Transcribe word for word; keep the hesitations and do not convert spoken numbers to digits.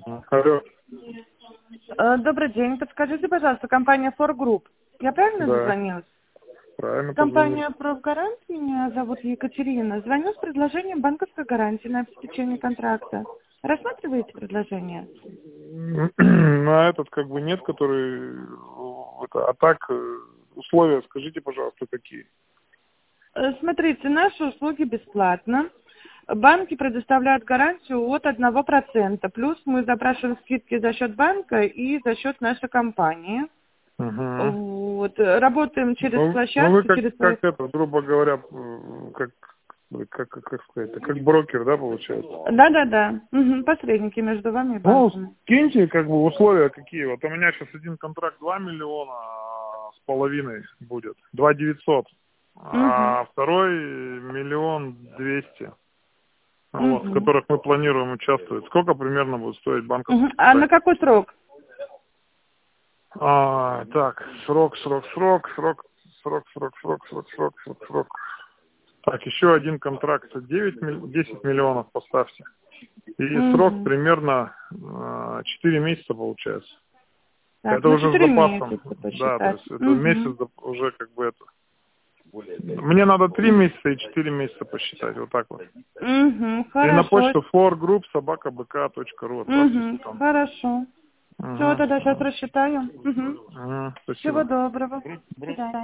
Алло. Э, Добрый день. Подскажите, пожалуйста, компания Four Group. Я правильно Да. дозвонилась? Правильно Компания позвонили. Профгарант. Меня зовут Екатерина. Звоню с предложением банковской гарантии на обеспечение контракта. Рассматриваете предложение? На этот как бы нет, который... Это, а так, э, условия скажите, пожалуйста, какие? Э, Смотрите, наши услуги бесплатно. Банки предоставляют гарантию от одного процента. Плюс мы запрашиваем скидки за счет банка и за счет нашей компании. Угу. Вот. Работаем через Ну, ну вы площадки, как, через свои... как это, грубо говоря, э, как, как, как, как сказать, как брокер, да, получается? Да-да-да. Мгм. Посредники между вами и Ну, банками. скиньте, как бы, условия какие. Вот у меня сейчас один контракт два миллиона а, с половиной будет. Два девятьсот. Мгм. А второй миллион двести. Вот, в Мгм. которых мы планируем участвовать. Сколько примерно будет стоить банковский Мгм. А на контракт? какой срок? А, так, срок, срок, срок, срок, срок, срок, срок, срок, срок, срок, срок. Так, еще один контракт, девять, миль- десять миллионов поставьте. И срок Мгм. примерно э, четыре месяца получается. Так, Это на уже с четыре запасом. месяца Да, то посчитать. есть это месяц Мгм. доп- уже как бы это. Мне надо три месяца и четыре месяца посчитать, вот так вот. Мгм. И на Хорошо. почту fourgroup собака бэ ка точка ру отправьте Мгм. потом. Хорошо. Все, Угу. тогда сейчас рассчитаю. Мгм. Угу. Всего Спасибо. доброго. До свидания.